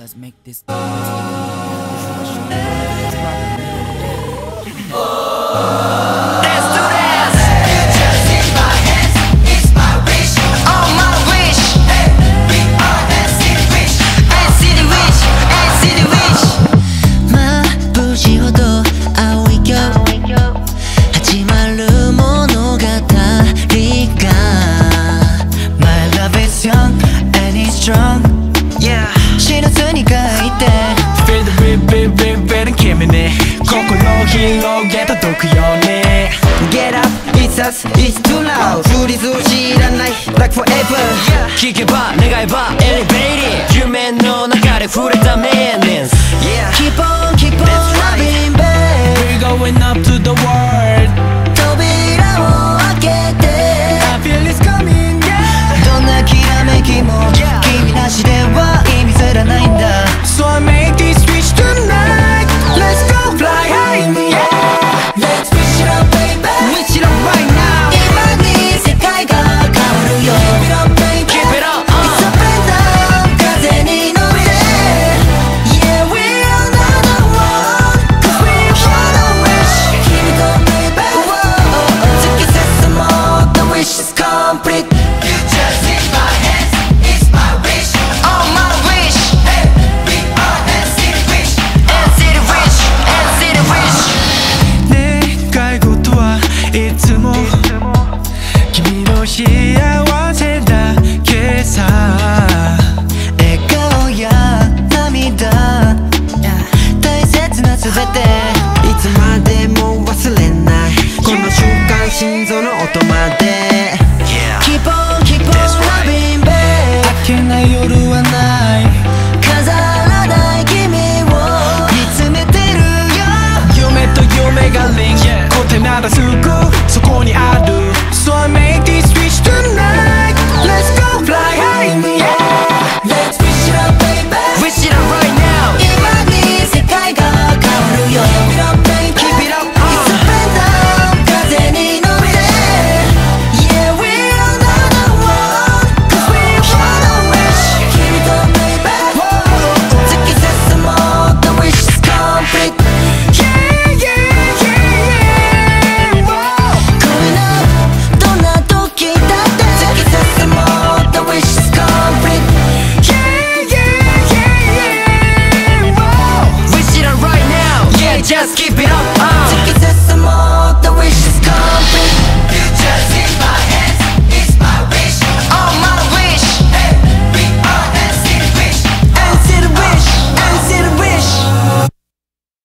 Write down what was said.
let's make this. Feel the beat, beat, beat, and 君に心広げ届くように Get up, it's us, it's too loud フリーズ知らない like forever 聞けば願えば elevating 夢の中で触れた meanings Keep on, keep on loving, babe We're going up to the world 扉を開けて I feel it's coming, yeah どんなきらめきも君なしでは意味すらないんだ So I make this switch tonight Let's go fly high in the air Let's wish it up, baby Wish it up right now 今に世界が変わるよ Keep it up, baby Keep it up, It's up and down 風に乗って Yeah, we are not alone Cause we want a wish Keep it up, baby突き進もう The wish is complete You just hit my hands It's my wish Oh, my wish Hey, we are NCT wish NCT wish NCT wish 願い事はいつも君の幸せだけさ